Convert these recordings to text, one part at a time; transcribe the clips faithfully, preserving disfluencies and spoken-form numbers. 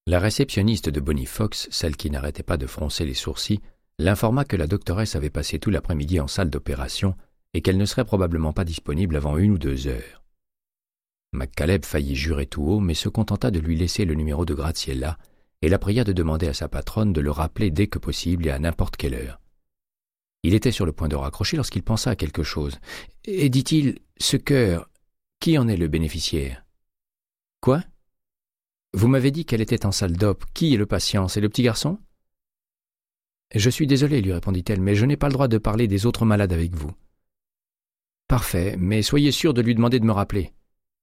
La réceptionniste de Bonnie Fox, celle qui n'arrêtait pas de froncer les sourcils, l'informa que la doctoresse avait passé tout l'après-midi en salle d'opération et qu'elle ne serait probablement pas disponible avant une ou deux heures. McCaleb faillit jurer tout haut, mais se contenta de lui laisser le numéro de Graziella et la pria de demander à sa patronne de le rappeler dès que possible et à n'importe quelle heure. Il était sur le point de raccrocher lorsqu'il pensa à quelque chose. « Et dit-il, ce cœur, qui en est le bénéficiaire ?»« Quoi ? Vous m'avez dit qu'elle était en salle d'op. Qui est le patient? C'est le petit garçon ?»« Je suis désolée, lui répondit-elle, mais je n'ai pas le droit de parler des autres malades avec vous. »« Parfait, mais soyez sûr de lui demander de me rappeler. »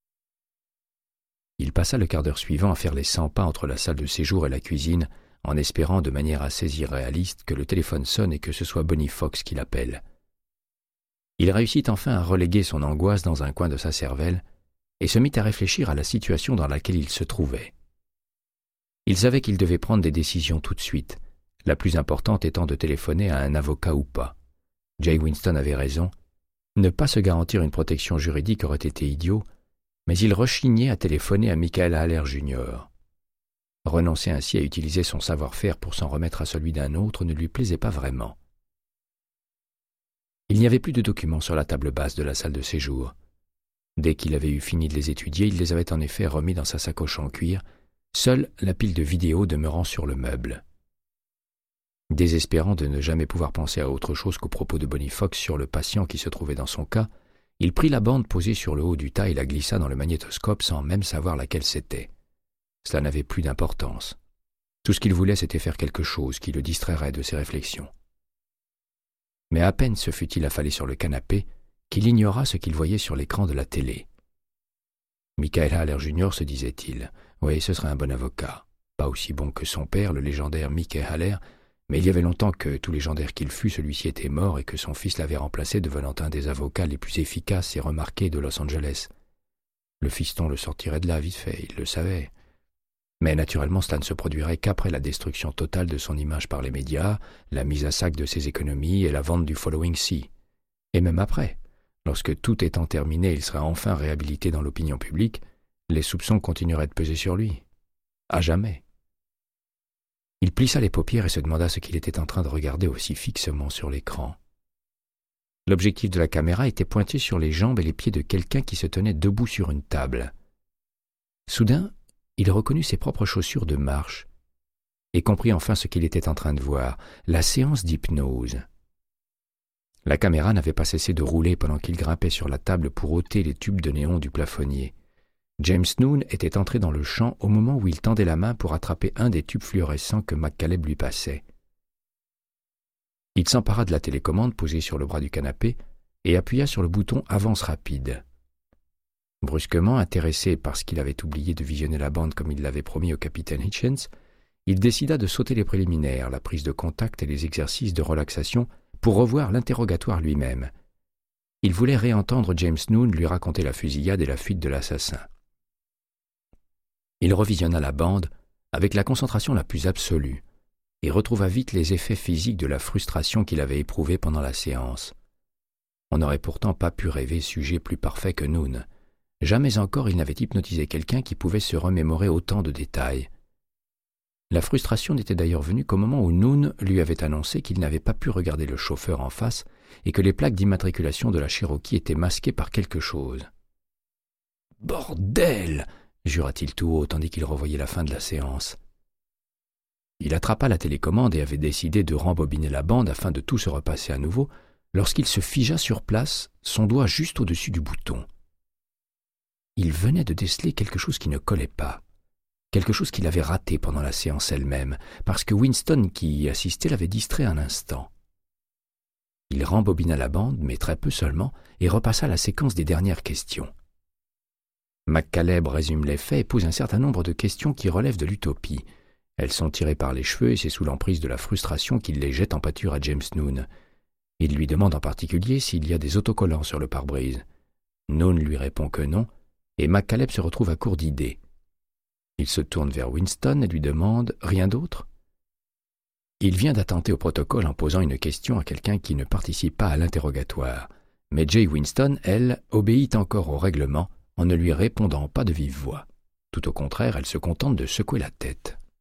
Il passa le quart d'heure suivant à faire les cent pas entre la salle de séjour et la cuisine, en espérant de manière assez irréaliste que le téléphone sonne et que ce soit Bonnie Fox qui l'appelle. Il réussit enfin à reléguer son angoisse dans un coin de sa cervelle et se mit à réfléchir à la situation dans laquelle il se trouvait. Il savait qu'il devait prendre des décisions tout de suite, la plus importante étant de téléphoner à un avocat ou pas. Jay Winston avait raison. Ne pas se garantir une protection juridique aurait été idiot, mais il rechignait à téléphoner à Michael Haller junior Renoncer ainsi à utiliser son savoir-faire pour s'en remettre à celui d'un autre ne lui plaisait pas vraiment. Il n'y avait plus de documents sur la table basse de la salle de séjour. Dès qu'il avait eu fini de les étudier, il les avait en effet remis dans sa sacoche en cuir, seule la pile de vidéos demeurant sur le meuble. Désespérant de ne jamais pouvoir penser à autre chose qu'aux propos de Bonnie Fox sur le patient qui se trouvait dans son cas, il prit la bande posée sur le haut du tas et la glissa dans le magnétoscope sans même savoir laquelle c'était. Cela n'avait plus d'importance. Tout ce qu'il voulait, c'était faire quelque chose qui le distrairait de ses réflexions. Mais à peine se fut-il affalé sur le canapé qu'il ignora ce qu'il voyait sur l'écran de la télé. Michael Haller junior se disait-il, « Oui, ce serait un bon avocat. Pas aussi bon que son père, le légendaire Mickey Haller, mais il y avait longtemps que, tout légendaire qu'il fût, celui-ci était mort et que son fils l'avait remplacé, devenant un des avocats les plus efficaces et remarqués de Los Angeles. Le fiston le sortirait de là vite fait, il le savait. Mais naturellement, cela ne se produirait qu'après la destruction totale de son image par les médias, la mise à sac de ses économies et la vente du Following Sea. Et même après, lorsque tout étant terminé, il serait enfin réhabilité dans l'opinion publique, les soupçons continueraient de peser sur lui. À jamais. Il plissa les paupières et se demanda ce qu'il était en train de regarder aussi fixement sur l'écran. L'objectif de la caméra était pointé sur les jambes et les pieds de quelqu'un qui se tenait debout sur une table. Soudain, il reconnut ses propres chaussures de marche et comprit enfin ce qu'il était en train de voir, la séance d'hypnose. La caméra n'avait pas cessé de rouler pendant qu'il grimpait sur la table pour ôter les tubes de néon du plafonnier. James Noone était entré dans le champ au moment où il tendait la main pour attraper un des tubes fluorescents que McCaleb lui passait. Il s'empara de la télécommande posée sur le bras du canapé et appuya sur le bouton « Avance rapide ». Brusquement, intéressé parce qu'il avait oublié de visionner la bande comme il l'avait promis au capitaine Hitchens, il décida de sauter les préliminaires, la prise de contact et les exercices de relaxation pour revoir l'interrogatoire lui-même. Il voulait réentendre James Noone lui raconter la fusillade et la fuite de l'assassin. Il revisionna la bande avec la concentration la plus absolue et retrouva vite les effets physiques de la frustration qu'il avait éprouvée pendant la séance. On n'aurait pourtant pas pu rêver sujet plus parfait que Noone. Jamais encore il n'avait hypnotisé quelqu'un qui pouvait se remémorer autant de détails. La frustration n'était d'ailleurs venue qu'au moment où Noone lui avait annoncé qu'il n'avait pas pu regarder le chauffeur en face et que les plaques d'immatriculation de la Cherokee étaient masquées par quelque chose. « Bordel !» jura-t-il tout haut tandis qu'il revoyait la fin de la séance. Il attrapa la télécommande et avait décidé de rembobiner la bande afin de tout se repasser à nouveau lorsqu'il se figea sur place, son doigt juste au-dessus du bouton. Il venait de déceler quelque chose qui ne collait pas, quelque chose qu'il avait raté pendant la séance elle-même, parce que Winston, qui y assistait, l'avait distrait un instant. Il rembobina la bande, mais très peu seulement, et repassa la séquence des dernières questions. McCaleb résume les faits et pose un certain nombre de questions qui relèvent de l'utopie. Elles sont tirées par les cheveux et c'est sous l'emprise de la frustration qu'il les jette en pâture à James Noone. Il lui demande en particulier s'il y a des autocollants sur le pare-brise. Noone lui répond que non, et McCaleb se retrouve à court d'idées. Il se tourne vers Winston et lui demande « Rien d'autre ?» Il vient d'attenter au protocole en posant une question à quelqu'un qui ne participe pas à l'interrogatoire. Mais Jay Winston, elle, obéit encore au règlement en ne lui répondant pas de vive voix. Tout au contraire, elle se contente de secouer la tête.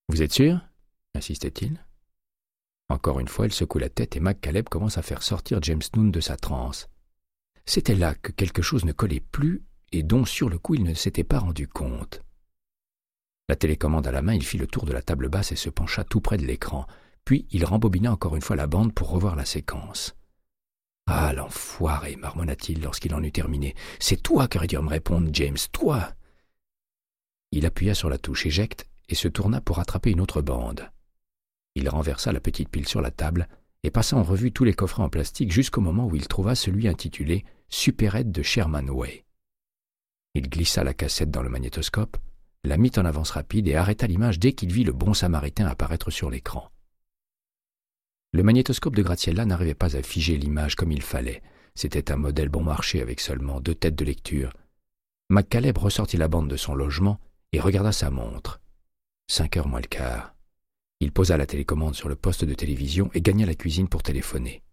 « Vous êtes sûr ?» insistait-il. Encore une fois, il secoue la tête et McCaleb commence à faire sortir James Toon de sa transe. C'était là que quelque chose ne collait plus et dont, sur le coup, il ne s'était pas rendu compte. La télécommande à la main, il fit le tour de la table basse et se pencha tout près de l'écran. Puis, il rembobina encore une fois la bande pour revoir la séquence. « Ah, l'enfoiré !» marmonna-t-il lorsqu'il en eut terminé. « C'est toi qui aurais dû me répondre, James, toi !» Il appuya sur la touche éjecte et se tourna pour rattraper une autre bande. Il renversa la petite pile sur la table et passa en revue tous les coffrets en plastique jusqu'au moment où il trouva celui intitulé « Supérette de Sherman Way ». Il glissa la cassette dans le magnétoscope, la mit en avance rapide et arrêta l'image dès qu'il vit le bon samaritain apparaître sur l'écran. Le magnétoscope de Graziella n'arrivait pas à figer l'image comme il fallait. C'était un modèle bon marché avec seulement deux têtes de lecture. McCaleb ressortit la bande de son logement et regarda sa montre. Cinq heures moins le quart. Il posa la télécommande sur le poste de télévision et gagna la cuisine pour téléphoner.